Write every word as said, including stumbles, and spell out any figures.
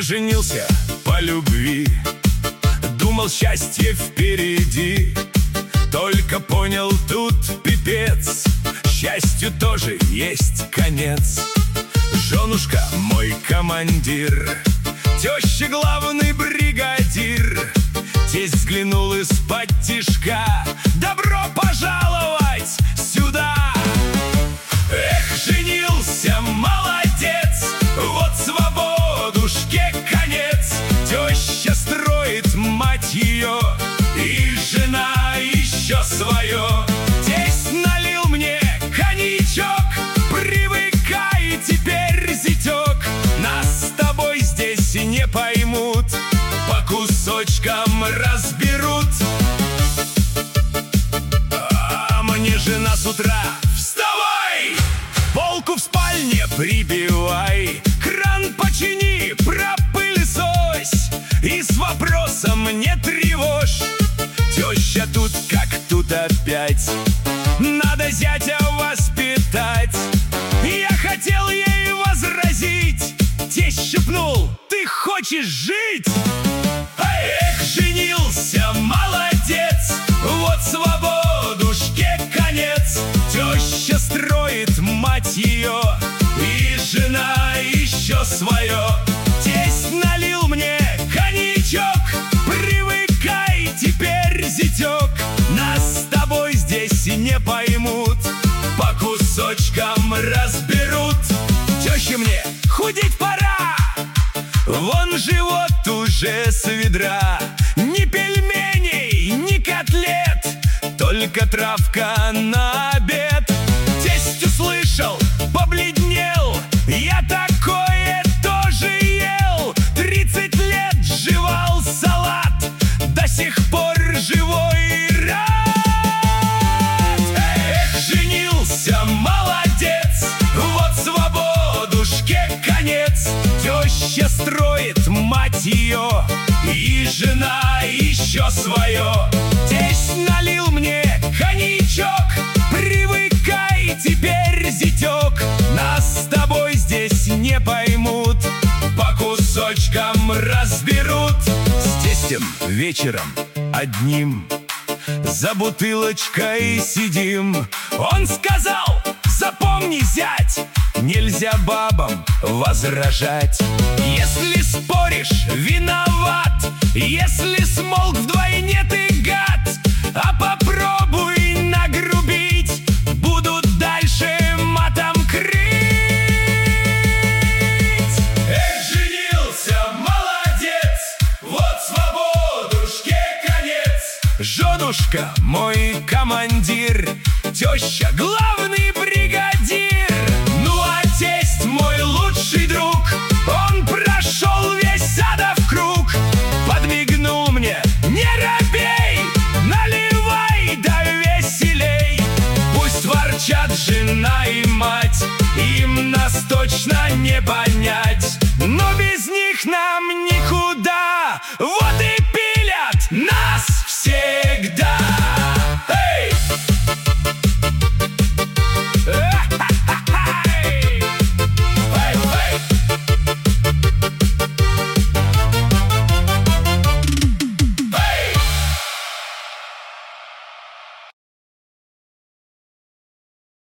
Я женился по любви, думал, счастье впереди. Только понял, тут пипец, счастью тоже есть конец. Женушка мой командир, теща главный бригадир. Тесть взглянул из-под тишка: добро пожаловать сюда! Эх, женился, молодец, вот свободушке конец. Теща строит, мать ее, и жена еще свое. Тесть налил мне коньячок: привыкай теперь, зятек. Нас с тобой здесь не поймут, по кусочкам разберут. А мне жена с утра: вставай, полку в спальне прибивай, кран почини, пропылесось и с вопросом не тревожь. Теща тут как тут опять: надо зятя воспитать. Я хотел ей возразить, тесть шепнул: ты хочешь жить? Эх, женился, молодец, вот свободушке конец. Теща строит, мать ее, и жена еще свое. Тесть налил мне коньячок: привыкай теперь, зятек. Нас с тобой здесь не поймут, по кусочкам разберут. Теща мне: худеть пора, вон живот уже с ведра. Ни пельменей, ни котлет, только травка на обед. Тесть услышал, побледнел: я такое тоже ел. Тридцать лет жевал салат, до сих пор живой и рад. Эх, женился, молодец, вот свободушке конец. Теща строит, мать ее, и жена еще свое. Тесть налил мне коньячок: привыкай теперь, зятек. Нас с тобой здесь не поймут, по кусочкам разберут. С тестем вечером одним за бутылочкой сидим. Он сказал: запомни, зять, нельзя бабам возражать. Если споришь, виноват, если смолк, вдвойне ты гад. А попробуй нагрубить, будут дальше матом крыть. Эх, женился, молодец, вот свободушке конец. Женушка мой командир, теща главный бригадир. Ну а тесть мой лучший друг, он прошел весь ада в круг. Подмигнул мне: не робей, наливай да веселей. Пусть ворчат жена и мать, им нас точно не понять, но без них нам никуда. Вот и